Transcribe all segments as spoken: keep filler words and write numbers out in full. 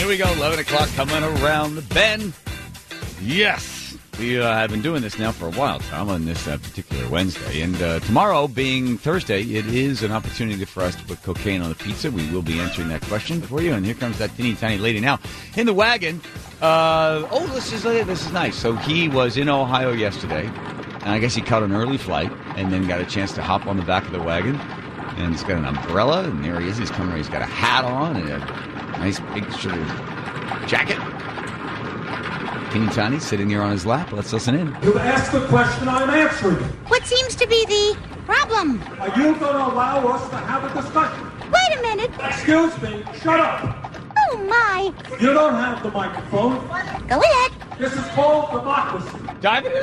we go. eleven o'clock coming around the bend. Yes. We uh, have been doing this now for a while, Tom, on this uh, particular Wednesday. And uh, tomorrow, being Thursday, it is an opportunity for us to put cocaine on the pizza. We will be answering that question for you. And here comes that teeny tiny lady now in the wagon. Uh, oh, this is uh, this is nice. So he was in Ohio yesterday, and I guess he caught an early flight and then got a chance to hop on the back of the wagon. And he's got an umbrella, and there he is. He's coming. He's got a hat on and a nice big sort of jacket. Teeny Tiny sitting there on his lap. Let's listen in. You've asked the question, I'm answering it. What seems to be the problem? Are you going to allow us to have a discussion? Wait a minute. Excuse me, shut up. Oh, my. You don't have the microphone. Go ahead. This is called democracy. Dive into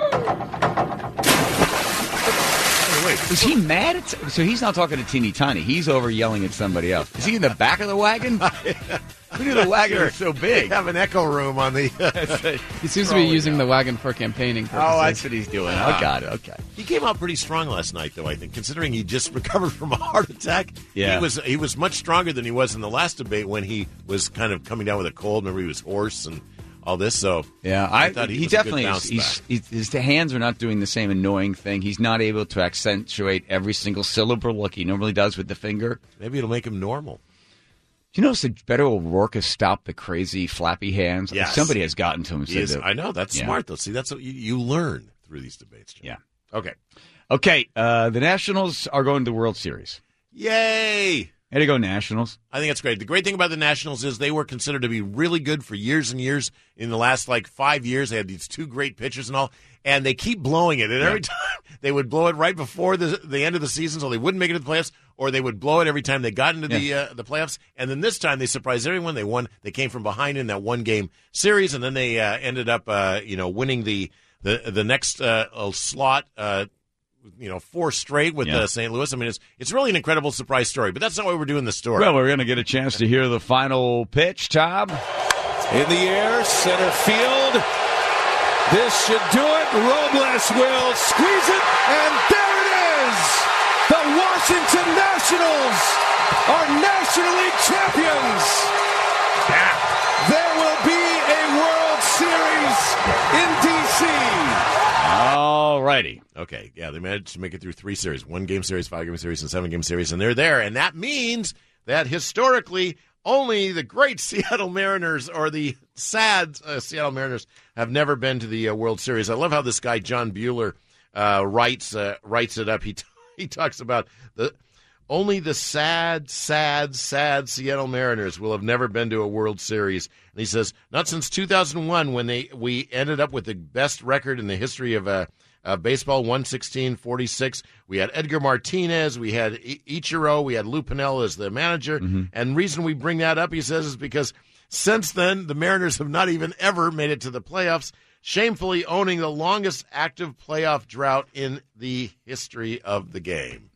Wait, is he mad at... So he's not talking to Teeny Tiny. He's over yelling at somebody else. Is he in the back of the wagon? Look at the wagon. It's so big. They have an echo room on the... He seems to be using the wagon for campaigning purposes. Oh, that's what he's doing. I oh, got it. Okay. He came out pretty strong last night, though, I think, considering he just recovered from a heart attack. Yeah. He was he was much stronger than he was in the last debate when he was kind of coming down with a cold. Remember, he was hoarse and all this, so... Yeah, I, I thought he, he was definitely a good is. bounce He's, back. he's, his hands are not doing the same annoying thing. He's not able to accentuate every single syllable like he normally does with the finger. Maybe it'll make him normal. You notice that Beto O'Rourke has stopped the crazy flappy hands? Yes. Somebody has gotten to him. And He said is, that- I know, that's Yeah. smart, though. See, that's what you, you learn through these debates, Jim. Yeah. Okay. Okay, uh, the Nationals are going to the World Series. Yay! Way to go, Nationals. I think that's great. The great thing about the Nationals is they were considered to be really good for years and years. In the last, like, five years, they had these two great pitchers and all, and they keep blowing it. And every time they would blow it right before the the end of the season, so they wouldn't make it to the playoffs, or they would blow it every time they got into the uh, the playoffs. And then this time, they surprised everyone. They won. They came from behind in that one-game series, and then they uh, ended up, uh, you know, winning the the the next uh, slot. Uh, You know, four straight with Yeah. uh, Saint Louis. I mean, it's it's really an incredible surprise story. But that's not why we're doing the story. Well, we're going to get a chance to hear the final pitch, Tom. In the air, center field. This should do it. Robles will squeeze it, and there it is. The Washington Nationals are National League champions. Yeah. There will be a World Series in D C All righty. Okay, yeah, they managed to make it through three series, one-game series, five-game series, and seven-game series, and they're there. And that means that historically only the great Seattle Mariners or the sad uh, Seattle Mariners have never been to the uh, World Series. I love how this guy, John Bueller, uh, writes uh, writes it up. He, t- he talks about the only the sad, sad, sad Seattle Mariners will have never been to a World Series. And he says, not since two thousand one when they we ended up with the best record in the history of uh, uh, baseball, one sixteen forty-six. We had Edgar Martinez, we had I- Ichiro, we had Lou Piniella as the manager. Mm-hmm. And the reason we bring that up, he says, is because since then, the Mariners have not even ever made it to the playoffs, shamefully owning the longest active playoff drought in the history of the game.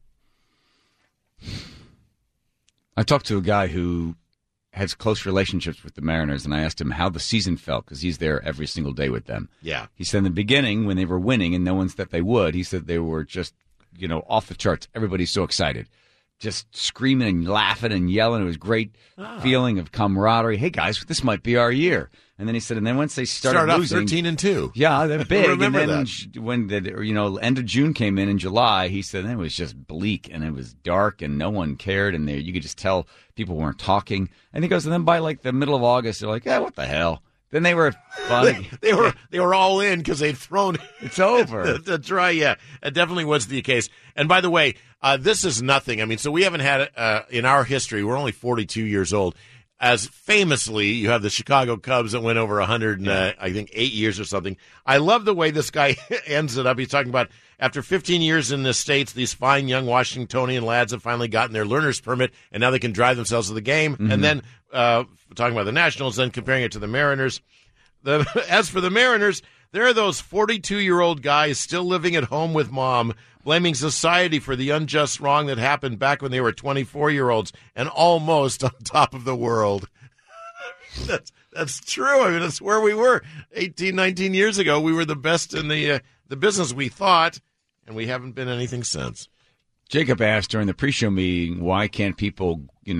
I talked to a guy who has close relationships with the Mariners, and I asked him how the season felt because he's there every single day with them. Yeah. He said in the beginning, when they were winning, and no one said they would, he said they were just, you know, off the charts. Everybody's so excited. Just screaming and laughing and yelling. It was a great Ah. feeling of camaraderie. Hey, guys, this might be our year. And then he said, and then once they started Started off losing, thirteen and two. yeah, they're big. Remember and then that. when the you know end of June came in in July, he said it was just bleak and it was dark and no one cared and there you could just tell people weren't talking. And he goes, and then by like the middle of August, they're like, yeah, what the hell? Then they were fun. they, they were they were all in because they'd thrown It's over. the, the try. Yeah, it definitely was the case. And by the way, uh, this is nothing. I mean, so we haven't had uh, in our history. We're only forty-two years old. As famously, you have the Chicago Cubs that went over one hundred, and, uh, I think, eight years or something. I love the way this guy ends it up. He's talking about after fifteen years in the States, these fine young Washingtonian lads have finally gotten their learner's permit, and now they can drive themselves to the game. Mm-hmm. And then uh, talking about the Nationals, then comparing it to the Mariners. The, as for the Mariners, there are those forty-two-year-old guys still living at home with mom, blaming society for the unjust wrong that happened back when they were twenty-four-year-olds and almost on top of the world. that's that's true. I mean, that's where we were eighteen, nineteen years ago. We were the best in the uh, the business, we thought, and we haven't been anything since. Jacob asked during the pre-show meeting, why can't people, you know,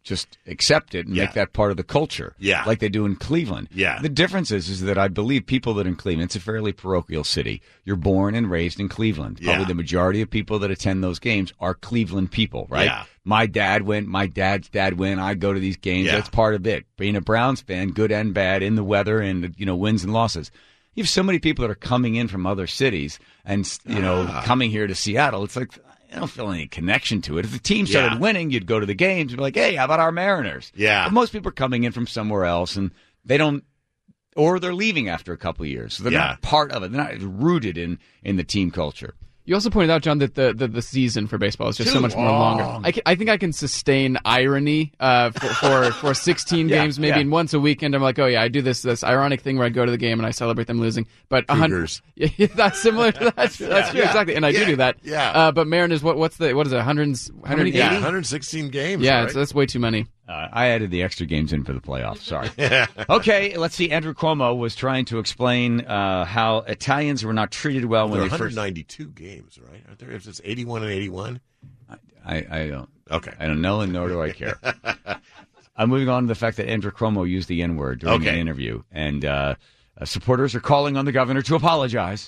just accept it and Yeah. make that part of the culture. Yeah. Like they do in Cleveland. Yeah. The difference is, is that I believe people that in Cleveland, it's a fairly parochial city. You're born and raised in Cleveland. Yeah. Probably the majority of people that attend those games are Cleveland people, right? Yeah. My dad went, my dad's dad went, I go to these games. Yeah. That's part of it. Being a Browns fan, good and bad, in the weather and, you know, wins and losses. You have so many people that are coming in from other cities and, you know, Ah. coming here to Seattle. It's like, I don't feel any connection to it. If the team started Yeah. winning, you'd go to the games and be like, hey, how about our Mariners? Yeah. But most people are coming in from somewhere else and they don't, or they're leaving after a couple of years. So they're Yeah. not part of it. They're not rooted in, in the team culture. You also pointed out, John, that the, the, the season for baseball is just Too so much more long. longer. I, ca- I think I can sustain irony uh, for, for for sixteen Yeah, games, maybe yeah. in once a weekend. I'm like, oh yeah, I do this this ironic thing where I go to the game and I celebrate them losing. But a hundred, Cougars. yeah, that's similar to that. That's true, yeah, exactly. And I yeah, do do that. yeah. Uh, but Mariners, what what's the what is it? one hundred, one eighty? Yeah, one hundred sixteen games. Yeah, right? so that's way too many. Uh, I added the extra games in for the playoffs. Sorry. Okay, let's see. Andrew Cuomo was trying to explain uh, how Italians were not treated well when There are they first. one hundred ninety-two games, right? Aren't there? If it's eighty-one and eighty-one. I, I don't. Okay. I don't know, and nor do I care. I'm moving on to the fact that Andrew Cuomo used the N word during Okay. an interview, and uh, uh, supporters are calling on the governor to apologize.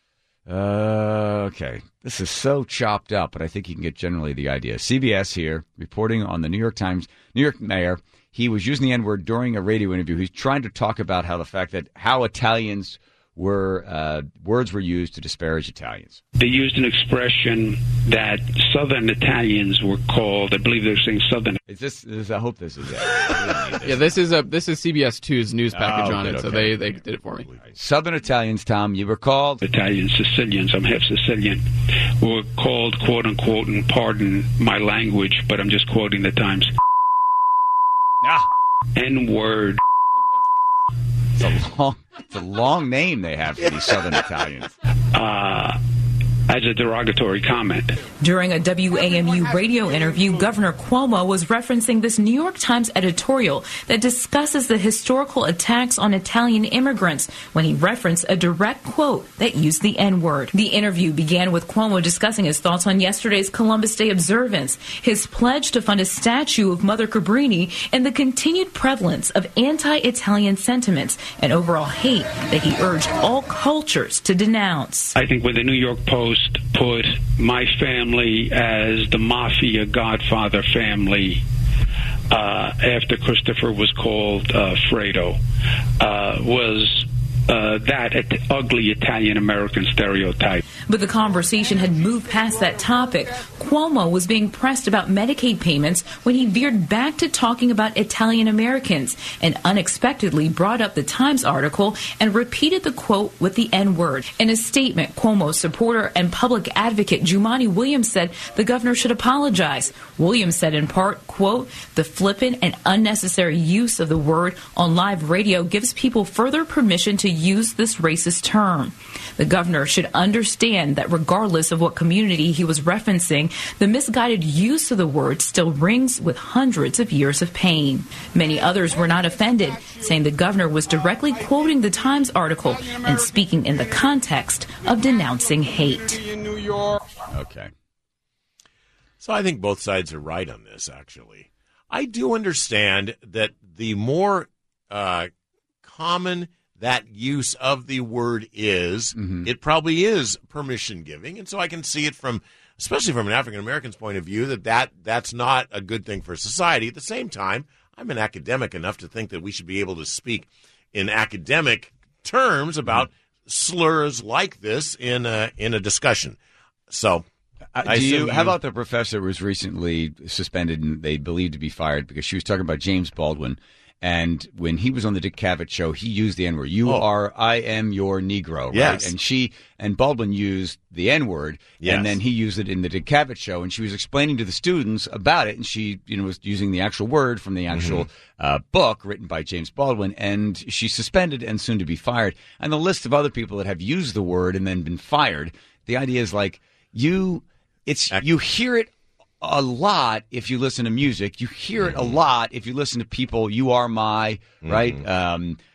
Uh, okay, this is so chopped up, but I think you can get generally the idea. C B S here reporting on the New York Times, New York mayor. He was using the N word during a radio interview. He's trying to talk about how the fact that how Italians were uh, words were used to disparage Italians. They used an expression that Southern Italians were called. I believe they were saying Southern. Is this? Is, I hope this is it. Yeah, this is a this is C B S two's news package Oh, on good, it, so okay. they, they did it for me. Southern Italians, Tom, you were called. Italian Sicilians, I'm half Sicilian, were called, quote unquote, and pardon my language, but I'm just quoting the Times, Ah, N-word. it's a long, it's a long name they have for these Southern Italians. Uh, as a derogatory comment. During a W A M U radio interview, Governor Cuomo was referencing this New York Times editorial that discusses the historical attacks on Italian immigrants when he referenced a direct quote that used the N-word. The interview began with Cuomo discussing his thoughts on yesterday's Columbus Day observance, his pledge to fund a statue of Mother Cabrini, and the continued prevalence of anti-Italian sentiments and overall hate that he urged all cultures to denounce. I think when the New York Post put my family as the mafia godfather family uh, after Christopher was called uh, Fredo, uh, was uh, that it- ugly Italian-American stereotype. But the conversation had moved past that topic. Cuomo was being pressed about Medicaid payments when he veered back to talking about Italian Americans and unexpectedly brought up the Times article and repeated the quote with the N-word. In a statement, Cuomo's supporter and public advocate Jumaane Williams said the governor should apologize. Williams said in part, quote, the flippant and unnecessary use of the word on live radio gives people further permission to use this racist term. The governor should understand that regardless of what community he was referencing, the misguided use of the word still rings with hundreds of years of pain. Many others were not offended, saying the governor was directly quoting the Times article and speaking in the context of denouncing hate. Okay. So I think both sides are right on this, actually. I do understand that the more uh, common that use of the word is, Mm-hmm. it probably is permission giving. And so I can see it from, especially from an African American's point of view, that, that that's not a good thing for society. At the same time, I'm an academic enough to think that we should be able to speak in academic terms about slurs like this in a, in a discussion. So Uh, I do you, assume how you- about the professor who was recently suspended and they believed to be fired because she was talking about James Baldwin. And when he was on the Dick Cavett show, he used the N-word. You Oh. are, I am your Negro, right? Yes. And she, and Baldwin used the N-word, Yes. and then he used it in the Dick Cavett show, and she was explaining to the students about it, and she, you know, was using the actual word from the actual uh, book written by James Baldwin, and she's suspended and soon to be fired. And the list of other people that have used the word and then been fired, the idea is like, you, it's, you hear it a lot if you listen to music. You hear it a lot if you listen to people. You are my, right? Um,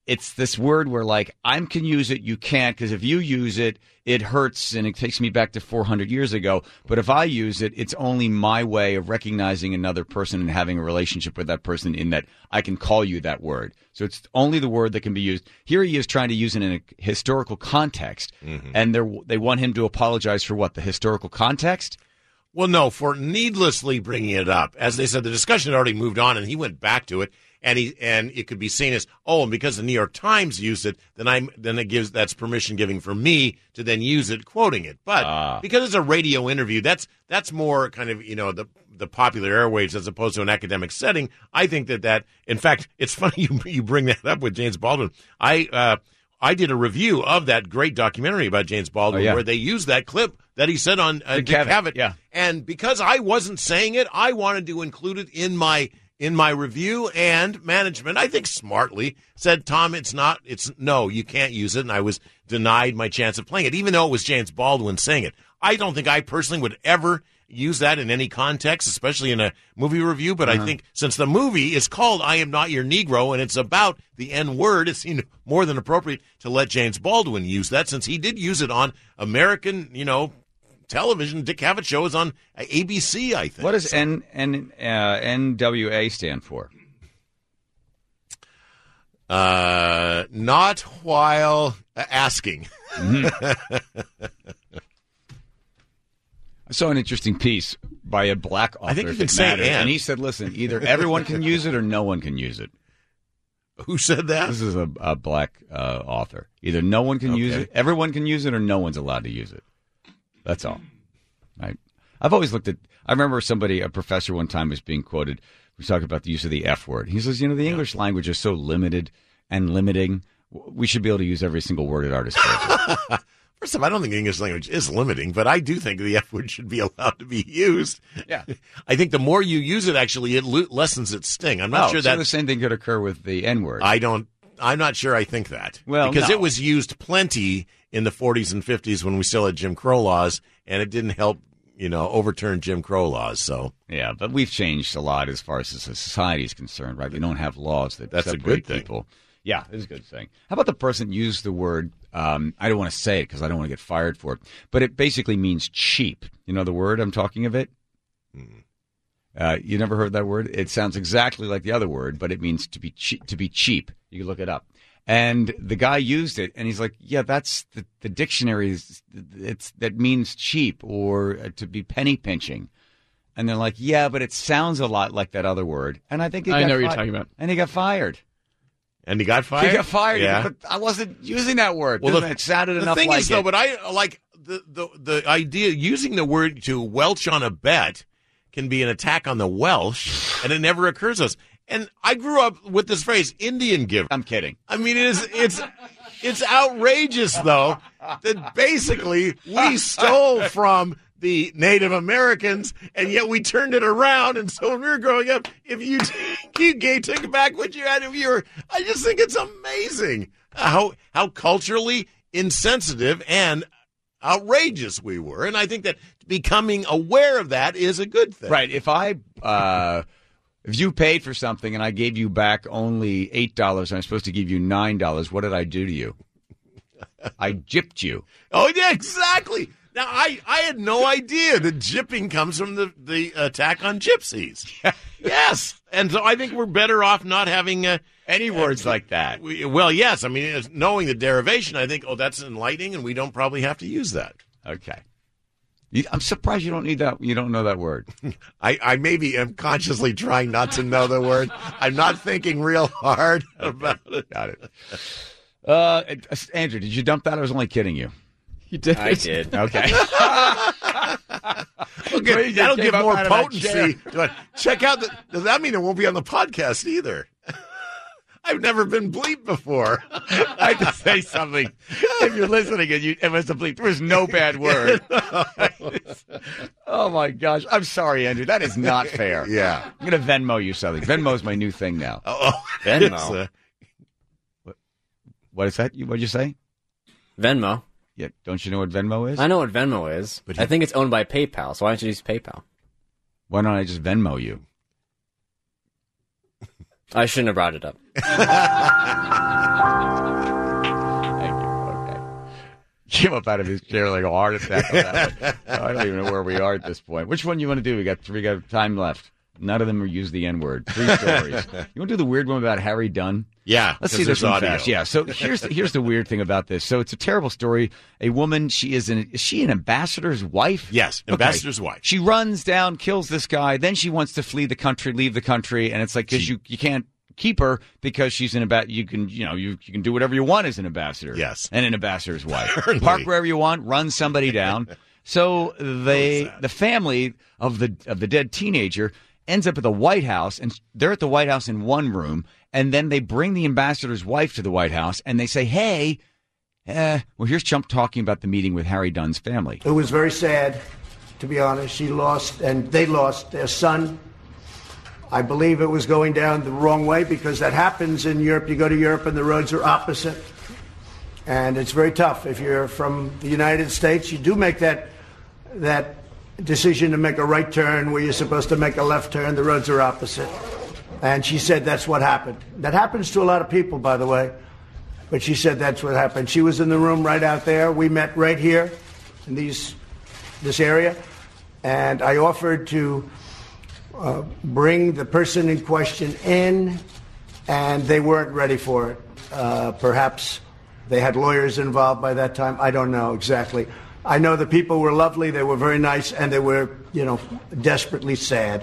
it's this word where, like, I can use it, you can't, because if you use it, it hurts and it takes me back to four hundred years ago. But if I use it, it's only my way of recognizing another person and having a relationship with that person in that I can call you that word. So it's only the word that can be used. Here he is trying to use it in a historical context, mm-hmm. and they they want him to apologize for what? The historical context? Well, no, for needlessly bringing it up. As they said, the discussion had already moved on, and he went back to it. And he and it could be seen as, oh, and because the New York Times used it, then I'm then it gives that's permission giving for me to then use it, quoting it. But uh. because it's a radio interview, that's that's more kind of, you know, the the popular airwaves as opposed to an academic setting. I think that that, in fact, it's funny you you bring that up with James Baldwin. I uh, I did a review of that great documentary about James Baldwin oh, yeah. where they used that clip that he said on uh, Dick Cavett. Yeah. And because I wasn't saying it, I wanted to include it in my. In my review, and management, I think smartly, said, Tom, it's not, it's, no, you can't use it, and I was denied my chance of playing it, even though it was James Baldwin saying it. I don't think I personally would ever use that in any context, especially in a movie review, but uh-huh. I think since the movie is called I Am Not Your Negro, and it's about the N-word, it seemed more than appropriate to let James Baldwin use that, since he did use it on American, you know, television. Dick Cavett show is on A B C, I think. What does so. N, N, uh, N W A stand for? Uh, not while asking. Mm-hmm. I saw an interesting piece by a black author. I think you can say matters, and he said, listen, either everyone can use it or no one can use it. Who said that? This is a, a black uh, author. Either no one can okay. use it, everyone can use it, or no one's allowed to use it. That's all. Right. I've always looked at, I remember somebody, a professor one time was being quoted, was talking about the use of the F word. He says, you know, the English language is so limited and limiting, we should be able to use every single word at our disposal. First of all, I don't think the English language is limiting, but I do think the F word should be allowed to be used. Yeah. I think the more you use it, actually, it lo- lessens its sting. I'm not oh, sure so that. the same thing could occur with the N word. I don't, I'm not sure I think that. Well, because no. it was used plenty in the forties and fifties when we still had Jim Crow laws, and it didn't help, you know, overturn Jim Crow laws. So yeah, but we've changed a lot as far as the society is concerned, right? We don't have laws that That's separate a good thing. people. Yeah, it's a good thing. How about the person used the word, um, I don't want to say it because I don't want to get fired for it, but it basically means cheap. You know the word I'm talking of it? Mm. Uh, you never heard that word? It sounds exactly like the other word, but it means to be che- to be cheap. You can look it up. And the guy used it, and he's like, yeah, that's the, the dictionary. Is, it's, that means cheap or uh, to be penny pinching. And they're like, yeah, but it sounds a lot like that other word. And I think he I got know what fi- you're talking about. And he got fired. And he got fired? He got fired. Yeah. But I wasn't using that word. Well, the, it sounded the enough thing like is, it. though, but I like the, the, the idea, using the word to welch on a bet can be an attack on the Welsh, and it never occurs to us. And I grew up with this phrase, Indian giver. I'm kidding. I mean, it is, it's it's outrageous, though, that basically we stole from the Native Americans, and yet we turned it around. And so when we were growing up, if you you gave, took back what you had if you were, I just think it's amazing how how culturally insensitive and outrageous we were. And I think that becoming aware of that is a good thing. Right. If I... Uh, If you paid for something and I gave you back only eight dollars and I'm supposed to give you nine dollars, what did I do to you? I gypped you. Oh, yeah, exactly. Now, I, I had no idea that gypping comes from the, the attack on gypsies. Yes. And so I think we're better off not having uh, any words uh, like that. We, well, yes. I mean, knowing the derivation, I think, oh, that's enlightening, and we don't probably have to use that. Okay. I'm surprised you don't need that. You don't know that word. I, I maybe am consciously trying not to know the word. I'm not thinking real hard about it. Got it. Uh, Andrew, did you dump that? I was only kidding you. You did. I did. Okay. Okay, that'll give more potency. Check out the. Does that mean it won't be on the podcast either? I've never been bleeped before. I had to say something. If you're listening and you, it was a bleep, there was no bad word. Oh, my gosh. I'm sorry, Andrew. That is not fair. Yeah. I'm going to Venmo you something. Venmo's my new thing now. Oh, Venmo. Uh, what, what is that? What did you say? Venmo. Yeah. Don't you know what Venmo is? I know what Venmo is. But I think it's owned by PayPal, so why don't you use PayPal? Why don't I just Venmo you? I shouldn't have brought it up. Thank you. Okay. Came up out of his chair like a heart attack on that one. I don't even know where we are at this point. Which one you want to do? We got three got time left. None of them are use the N word. Three stories. You want to do the weird one about Harry Dunn? Yeah. Let's see this one fast. Yeah. So here's the, here's the weird thing about this. So it's a terrible story. A woman. She is an is she an ambassador's wife? Yes, ambassador's okay. wife. She runs down, kills this guy. Then she wants to flee the country, leave the country, and it's like because you you can't keep her because she's an ambassador. You can you know you you can do whatever you want as an ambassador. Yes. And an ambassador's wife. Certainly. Park wherever you want. Run somebody down. So they the family of the of the dead teenager ends up at the White House, and they're at the White House in one room, and then they bring the ambassador's wife to the White House, and they say, hey, uh, well, here's Trump talking about the meeting with Harry Dunn's family. It was very sad, to be honest. She lost, and they lost their son. I believe it was going down the wrong way because that happens in Europe. You go to Europe, and the roads are opposite, and it's very tough. If you're from the United States, you do make that that decision to make a right turn where you're supposed to make a left turn. The roads are opposite. And she said that's what happened. That happens to a lot of people, by the way. But she said that's what happened. She was in the room right out there. We met right here in these this area. And I offered to uh, bring the person in question in, and they weren't ready for it. Uh, perhaps they had lawyers involved by that time. I don't know exactly. I know the people were lovely, they were very nice, and they were, you know, desperately sad.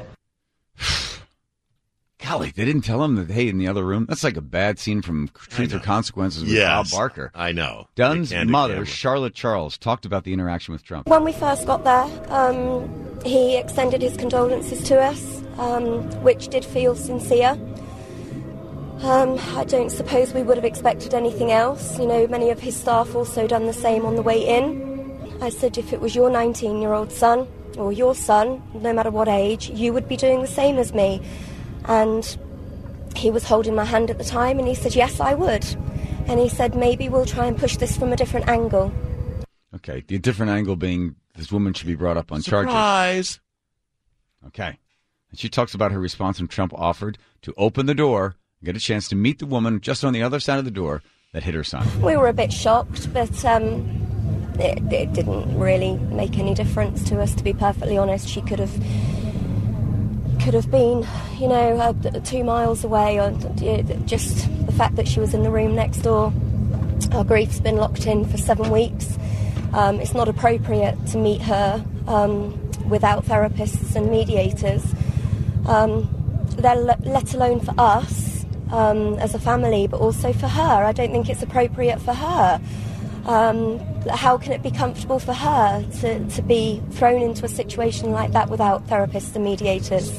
Golly, they didn't tell him that, hey, in the other room? That's like a bad scene from Truth or Consequences with yes, Bob Barker. I know. Dunn's mother, Charlotte Charles, talked about the interaction with Trump. When we first got there, um, he extended his condolences to us, um, which did feel sincere. Um, I don't suppose we would have expected anything else. You know, many of his staff also done the same on the way in. I said if it was your nineteen-year-old son, or your son, no matter what age, you would be doing the same as me. And he was holding my hand at the time, and he said, yes, I would. And he said, maybe we'll try and push this from a different angle. Okay, the different angle being this woman should be brought up on Surprise. charges. Okay. And she talks about her response when Trump offered to open the door and get a chance to meet the woman just on the other side of the door that hit her son. We were a bit shocked, but um, it, it didn't really make any difference to us, to be perfectly honest. She could have could have been, you know, uh, two miles away, or just the fact that she was in the room next door. Our grief's been locked in for seven weeks. Um, it's not appropriate to meet her um, without therapists and mediators, um, let alone for us um, as a family, but also for her. I don't think it's appropriate for her. Um, how can it be comfortable for her to, to be thrown into a situation like that without therapists and mediators?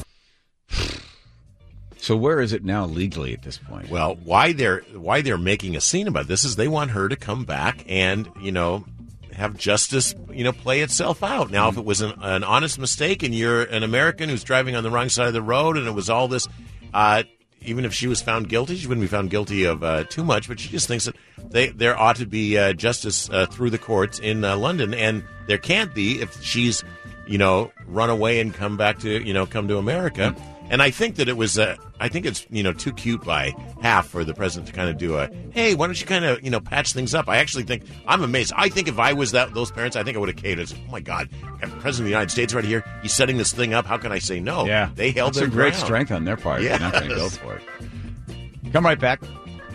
So where is it now legally at this point? Well, why they're why they're making a scene about this is they want her to come back and, you know, have justice, you know, play itself out. Now, if it was an, an honest mistake and you're an American who's driving on the wrong side of the road and it was all this, uh, even if she was found guilty, she wouldn't be found guilty of uh, too much, but she just thinks that they, there ought to be uh, justice uh, through the courts in uh, London, and there can't be if she's, you know, run away and come back to, you know, come to America. And I think that it was, uh, I think it's, you know, too cute by half for the president to kind of do a, hey, why don't you kind of, you know, patch things up? I actually think, I'm amazed. I think if I was that those parents, I think I would have catered. Oh, my God, the president of the United States right here. He's setting this thing up. How can I say no? Yeah. They held That's their a great ground. strength on their part. Yes. They're not going to go for it. Come right back.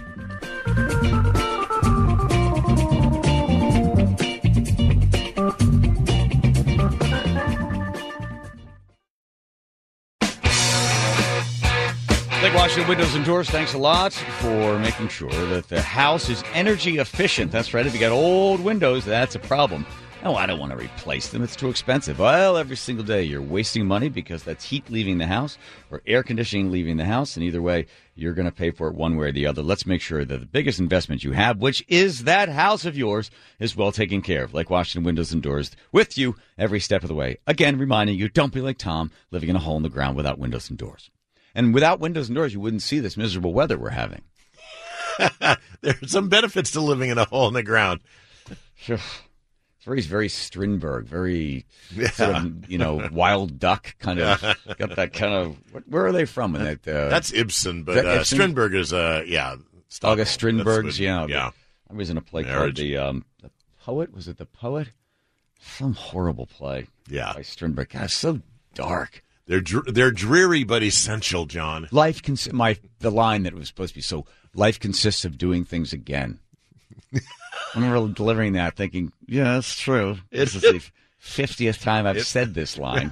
Lake Washington Windows and Doors, thanks a lot for making sure that the house is energy efficient. That's right. If you got old windows, that's a problem. Oh, I don't want to replace them. It's too expensive. Well, every single day you're wasting money because that's heat leaving the house or air conditioning leaving the house. And either way, you're going to pay for it one way or the other. Let's make sure that the biggest investment you have, which is that house of yours, is well taken care of. Lake Washington Windows and Doors with you every step of the way. Again, reminding you, don't be like Tom, living in a hole in the ground without windows and doors. And without windows and doors, you wouldn't see this miserable weather we're having. There are some benefits to living in a hole in the ground. Very, very Strindberg, very yeah. sort of, you know, wild duck kind of. Got that kind of. Where are they from? In that, uh, That's Ibsen, but that uh, Ibsen? Strindberg is, uh, yeah. Stockholm. August Strindberg's, what, yeah. Yeah. I was in a play Marriage. called the, um, the Poet. Was it The Poet? Some horrible play. Yeah. By Strindberg. God, it's so dark. They're dr- they're dreary but essential, John. Life cons- my the line that was supposed to be so. Life consists of doing things again. I remember delivering that, thinking, "Yeah, that's true." This is the fiftieth time I've said this line.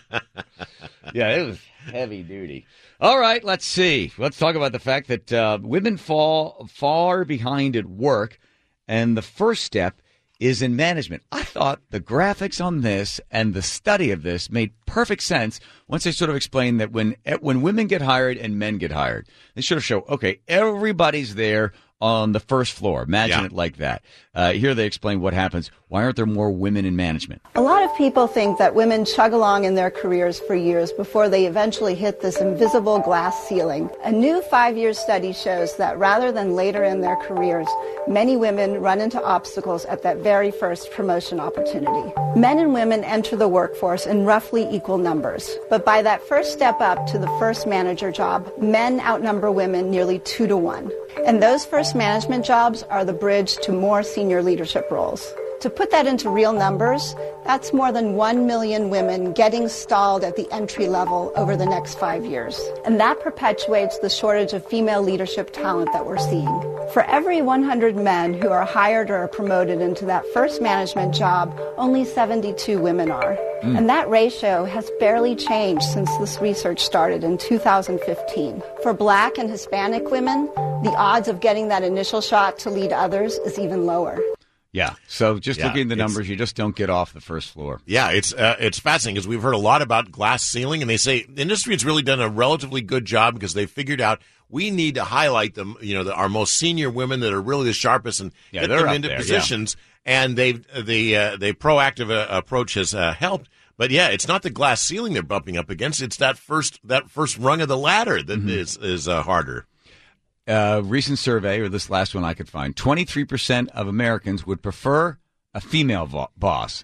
Yeah, it was heavy duty. All right, let's see. Let's talk about the fact that uh, women fall far behind at work, and the first step is in management. I thought the graphics on this and the study of this made perfect sense once they sort of explained that when when women get hired and men get hired, they sort of show, okay, everybody's there on the first floor. Imagine Yeah. it like that. Uh, here they explain what happens. Why aren't there more women in management? A lot of people think that women chug along in their careers for years before they eventually hit this invisible glass ceiling. A new five-year study shows that rather than later in their careers, many women run into obstacles at that very first promotion opportunity. Men and women enter the workforce in roughly equal numbers, but by that first step up to the first manager job, men outnumber women nearly two to one. And those first management jobs are the bridge to more senior leadership roles. To put that into real numbers, that's more than one million women getting stalled at the entry level over the next five years. And that perpetuates the shortage of female leadership talent that we're seeing. For every one hundred men who are hired or are promoted into that first management job, only seventy-two women are. Mm. And that ratio has barely changed since this research started in two thousand fifteen. For Black and Hispanic women, the odds of getting that initial shot to lead others is even lower. Yeah. So just Yeah, looking at the it's- numbers, you just don't get off the first floor. Yeah, it's uh, it's fascinating because we've heard a lot about glass ceiling, and they say the industry has really done a relatively good job because they've figured out we need to highlight them, you know, the, our most senior women that are really the sharpest and Yeah, get they're them up into there, positions. And they've the uh, the proactive uh, approach has uh, helped. But yeah, it's not the glass ceiling they're bumping up against; it's that first that first rung of the ladder that Mm-hmm. is is uh, harder. Uh, recent survey, or this last one I could find, twenty-three percent of Americans would prefer a female vo- boss.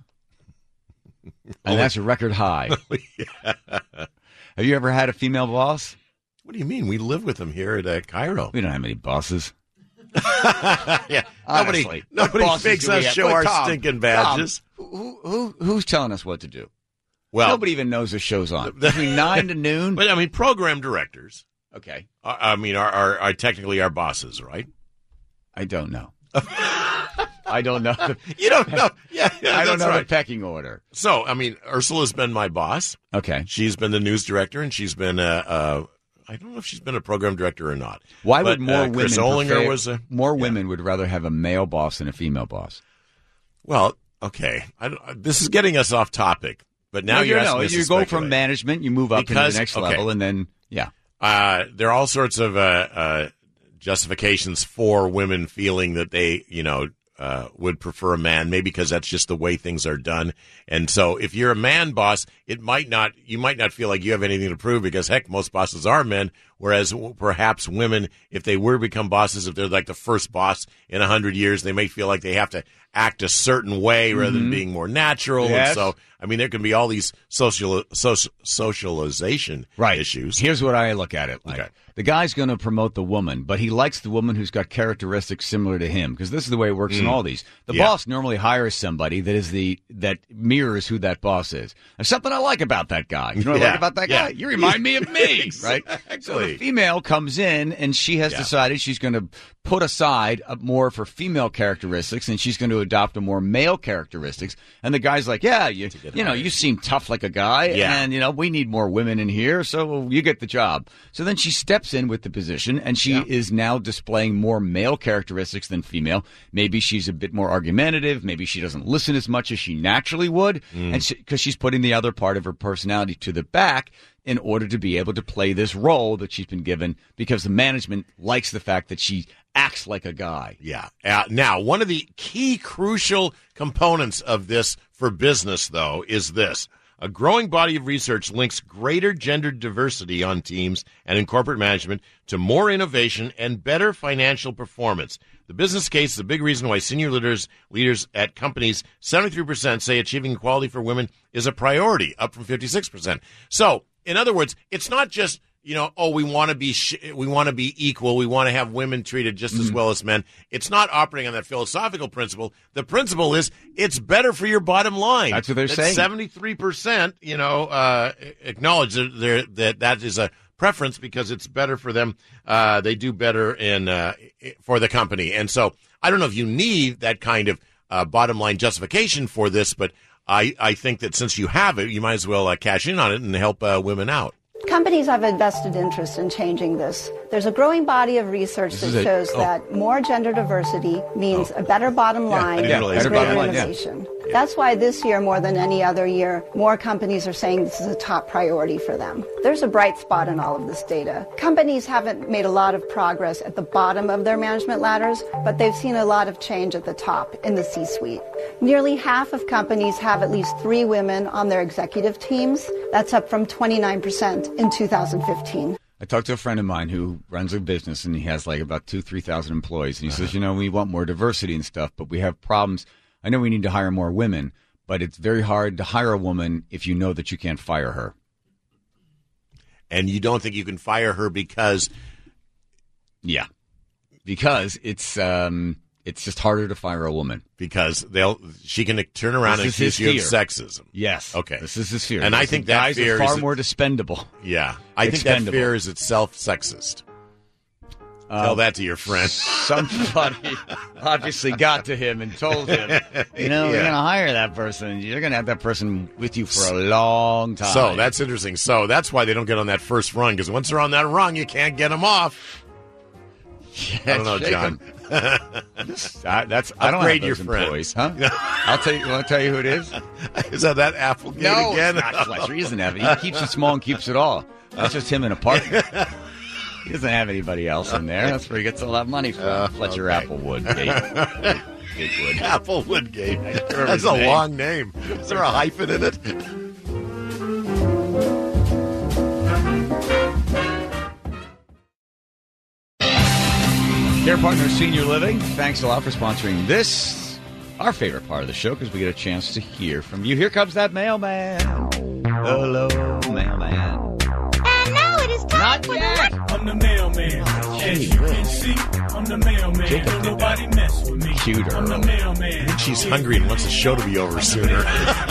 And that's a record high. Yeah. Have you ever had a female boss? What do you mean? We live with them here at uh, Cairo. We don't have any bosses. Yeah, Honestly, nobody what nobody bosses makes do we us have? show Look, our Tom, stinking badges. Tom, who, who, who's telling us what to do? Well, Nobody even knows the show's on. Between nine to noon? But I mean, program directors. Okay. Are, I mean, are, are are technically our bosses, right? I don't know. I don't know. The, You don't know. Yeah, yeah I don't that's know right. the pecking order. So, I mean, Ursula's been my boss. Okay. She's been the news director, and she's been a. Uh, I don't know if she's been a program director or not. Why But, would more uh, women Chris Olinger prefer- was a more women would rather have a male boss than a female boss? well. Okay, I don't, this is getting us off topic, but now No, you're you asking know, us to you go from speculate. management, you move up Because- to the next okay. level, and then yeah. Uh, there are all sorts of uh, uh, justifications for women feeling that they, you know, uh, would prefer a man, maybe because that's just the way things are done. And so if you're a man boss, it might not, you might not feel like you have anything to prove because, heck, most bosses are men, whereas w- perhaps women, if they were to become bosses, if they're like the first boss in a hundred years, they may feel like they have to act a certain way rather than Mhm. being more natural. Yes. And so, I mean, there can be all these social, social socialization Right. issues. Here's what I look at it like. Okay. The guy's going to promote the woman, but he likes the woman who's got characteristics similar to him because this is the way it works in Mm. all these. The Yeah. boss normally hires somebody that is the that mirrors who that boss is. There's something I like about that guy. You know what I Yeah. like about that Yeah. guy? You remind me of me, right? So the Exactly. female comes in and she has Yeah. decided she's going to put aside a more for female characteristics and she's going to adopt a more male characteristics. And the guy's like, yeah, you you know, you seem tough like a guy, Yeah. and you know we need more women in here, so you get the job. So then she steps in with the position, and she Yeah. is now displaying more male characteristics than female. Maybe she's a bit more argumentative. Maybe she doesn't listen as much as she naturally would, Mm. and because she's putting the other part of her personality to the back in order to be able to play this role that she's been given. Because the management likes the fact that she acts like a guy. Yeah. Uh, now, one of the key crucial components of this for business, though, is this. A growing body of research links greater gender diversity on teams and in corporate management to more innovation and better financial performance. The business case is a big reason why senior leaders leaders at companies, seventy-three percent say achieving equality for women is a priority, up from fifty-six percent. So, in other words, it's not just, you know, oh, we want to be sh- we want to be equal, we want to have women treated just as well as men. It's not operating on that philosophical principle. The principle is it's better for your bottom line. That's what they're that saying. seventy-three percent, you know, uh, acknowledge that, there, that that is a preference because it's better for them. Uh, they do better in uh, for the company. And so I don't know if you need that kind of uh, bottom line justification for this, but I, I think that since you have it, you might as well uh, cash in on it and help uh, women out. Companies have a vested interest in changing this. There's a growing body of research This that is a- shows oh. that more gender diversity means a better bottom line I didn't and realize greater better bottom line, yeah. innovation. That's why this year, more than any other year, more companies are saying this is a top priority for them. There's a bright spot in all of this data. Companies haven't made a lot of progress at the bottom of their management ladders, but they've seen a lot of change at the top in the C-suite. Nearly half of companies have at least three women on their executive teams. That's up from twenty-nine percent in two thousand fifteen. I talked to a friend of mine who runs a business, and he has like about two, three thousand employees. And he says, you know, we want more diversity and stuff, but we have problems. I know we need to hire more women, but it's very hard to hire a woman if you know that you can't fire her. And you don't think you can fire her because... Yeah. Because it's um, it's just harder to fire a woman. Because they'll she can turn around This and is accuse you of his fear. sexism. Yes. Okay. This is his fear. And I Listen, think that guys fear are far is more dispendable. Yeah. I think that Expendable. fear is itself sexist. Uh, Tell that to your friend. Somebody obviously got to him and told him, you know, Yeah. you're going to hire that person. You're going to have that person with you for a long time. So that's interesting. So that's why they don't get on that first rung, because once they're on that rung, you can't get them off. I don't know, shake John. I, that's I don't Upgrade have your those friend. employees, huh? I'll tell you. Want to tell you who it is? Is that that Applegate No, again? it's not Fletcher. He doesn't have it. He keeps it small and keeps it all. That's just him in a partner. He doesn't have anybody else in there. That's where he gets all that money from. Uh, Fletcher okay. Applewood. Gate. Gatewood. Applewood Gate. remember That's his a name. long name. Is there a hyphen in it? Care Partner Senior Living, thanks a lot for sponsoring this, our favorite part of the show, because we get a chance to hear from you. Here comes that mailman. Hello, mailman. And now it is time Not for yet. the... I'm the mailman. As you can see, I'm the mailman. Jacob Don't did nobody mess with me. Cute I'm the Earl. mailman. I think she's hungry and wants the show to be over sooner.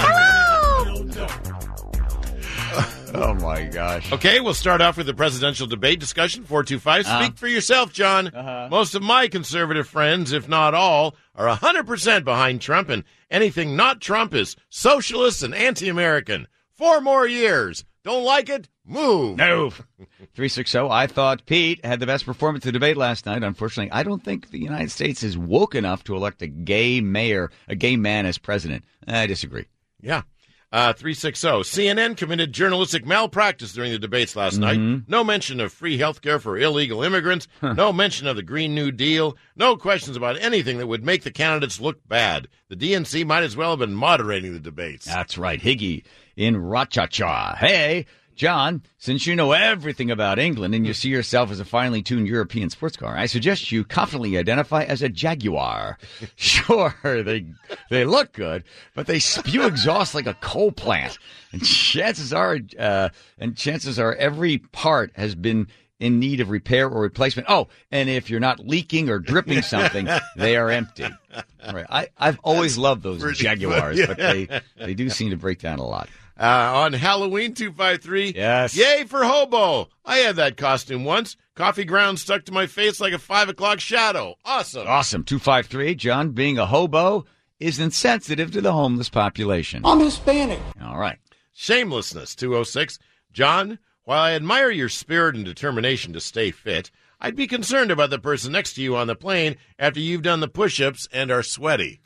Oh, my gosh. Okay, we'll start off with the presidential debate discussion. four two five. Uh-huh. Speak for yourself, John. Uh-huh. Most of my conservative friends, if not all, are one hundred percent behind Trump, and anything not Trump is socialist and anti-American. Four more years. Don't like it? Move. Move. three sixty, I thought Pete had the best performance in the debate last night. Unfortunately, I don't think the United States is woke enough to elect a gay mayor, a gay man as president. I disagree. Yeah. Uh, three sixty. C N N committed journalistic malpractice during the debates last Mm-hmm. night. No mention of free health care for illegal immigrants. No mention of the Green New Deal. No questions about anything that would make the candidates look bad. The D N C might as well have been moderating the debates. That's right. Higgy in Rochester. Hey, John, since you know everything about England and you see yourself as a finely tuned European sports car, I suggest you confidently identify as a Jaguar. Sure, they they look good, but they spew exhaust like a coal plant. And chances are, uh, and chances are every part has been in need of repair or replacement. Oh, and if you're not leaking or dripping something, they are empty. All right. I, I've always loved those pretty Jaguars, funny. but they, they do seem to break down a lot. Uh, on Halloween, two five three. Yes. Yay for hobo. I had that costume once. Coffee grounds stuck to my face like a five o'clock shadow. Awesome. Awesome. two five three, John, being a hobo is insensitive to the homeless population. I'm Hispanic. All right. Shamelessness, two oh six. John, while I admire your spirit and determination to stay fit, I'd be concerned about the person next to you on the plane after you've done the push-ups and are sweaty.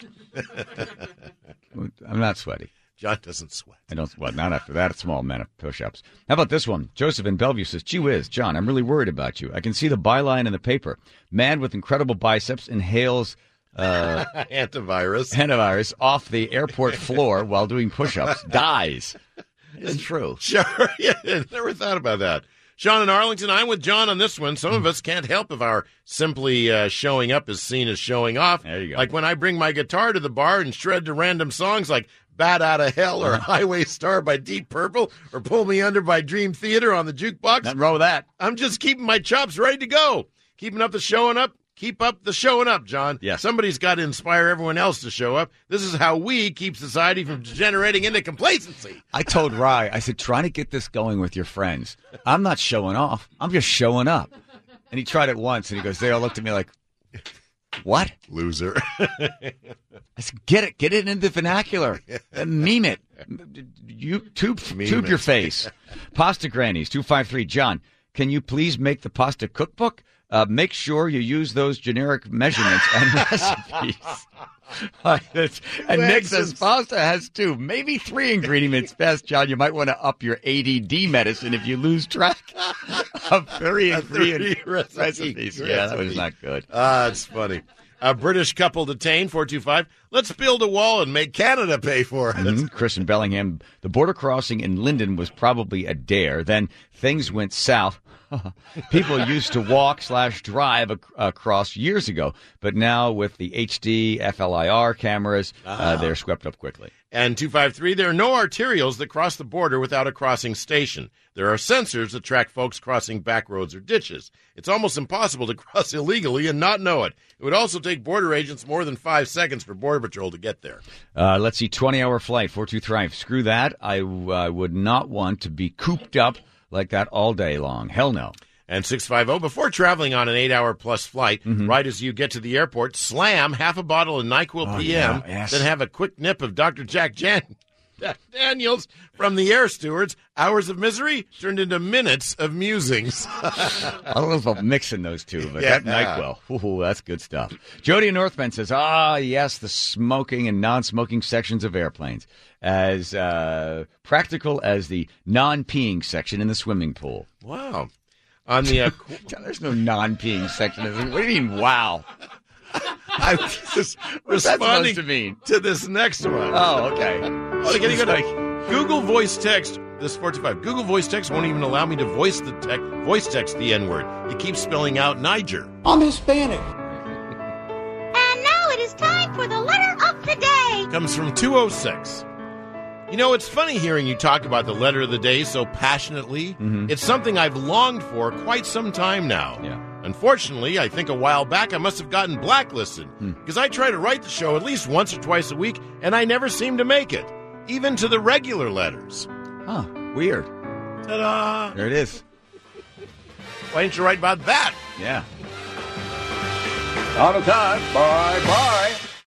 I'm not sweaty. John doesn't sweat. I don't sweat. Not after that. Small amount of push-ups. How about this one? Joseph in Bellevue says, gee whiz, John, I'm really worried about you. I can see the byline in the paper. Man with incredible biceps inhales uh, Antivirus. antivirus off the airport floor while doing push-ups. Dies. It's true. Sure. Yeah, never thought about that. Sean in Arlington, I'm with John on this one. Some of us can't help if our simply uh, showing up is seen as showing off. There you go. Like when I bring my guitar to the bar and shred to random songs like Bat Out of Hell or Highway Star by Deep Purple or Pull Me Under by Dream Theater on the jukebox. Nothing wrong with that. I'm just keeping my chops ready to go. Keeping up the showing up. Keep up the showing up, John. Yes. Somebody's got to inspire everyone else to show up. This is how we keep society from degenerating into complacency. I told Rye, I said, trying to get this going with your friends. I'm not showing off. I'm just showing up. And he tried it once, and he goes, they all looked at me like, what? Loser. I said, get it. Get it in the vernacular. And meme it. You tube, Meme tube it. your face. Pasta Grannies, two five three. John, can you please make the pasta cookbook? Uh, make sure you use those generic measurements and recipes. Uh, that's- and Nick says pasta has two, maybe three ingredients best. John, you might want to up your A D D medicine if you lose track of three ingredient Three recipes. recipes. Yeah, that was not good. Ah, it's funny. A British couple detained, four two five. Let's build a wall and make Canada pay for it. Mhm. Chris in Bellingham, the border crossing in Linden was probably a dare. Then things went south. People used to walk slash drive ac- across years ago, but now with the H D F L I R cameras, uh, they're swept up quickly. And two five three, there are no arterials that cross the border without a crossing station. There are sensors that track folks crossing back roads or ditches. It's almost impossible to cross illegally and not know it. It would also take border agents more than five seconds for Border Patrol to get there. Uh, let's see, twenty-hour flight, four two three. Screw that. I uh, would not want to be cooped up like that all day long. Hell no. And six five zero, before traveling on an eight-hour-plus flight, Mm-hmm. right as you get to the airport, slam half a bottle of NyQuil Oh, P M, yeah, yes. then have a quick nip of Doctor Jack Jan- Daniels from the air stewards. Hours of misery turned into minutes of musings. I don't know about mixing those two, but Yeah. that NyQuil, ooh, that's good stuff. Jody in North Bend says, ah, yes, the smoking and non-smoking sections of airplanes, as uh, practical as the non-peeing section in the swimming pool. Wow. On the uh, There's no non-peeing section. What do you mean, wow? I was just What's that responding supposed to mean? to this next one. Oh, okay. Oh, again, you gotta- Google voice text. This four two five. Google voice text won't even allow me to voice the tech, voice text the N word. It keeps spelling out Niger. I'm Hispanic. And now it is time for the letter of the day. Comes from two oh six. You know, it's funny hearing you talk about the letter of the day so passionately. Mm-hmm. It's something I've longed for quite some time now. Yeah. Unfortunately, I think a while back I must have gotten blacklisted Hmm. because I try to write the show at least once or twice a week, and I never seem to make it, even to the regular letters. Huh, weird. Ta-da! There it is. Why didn't you write about that? Yeah. Out of time. Bye bye.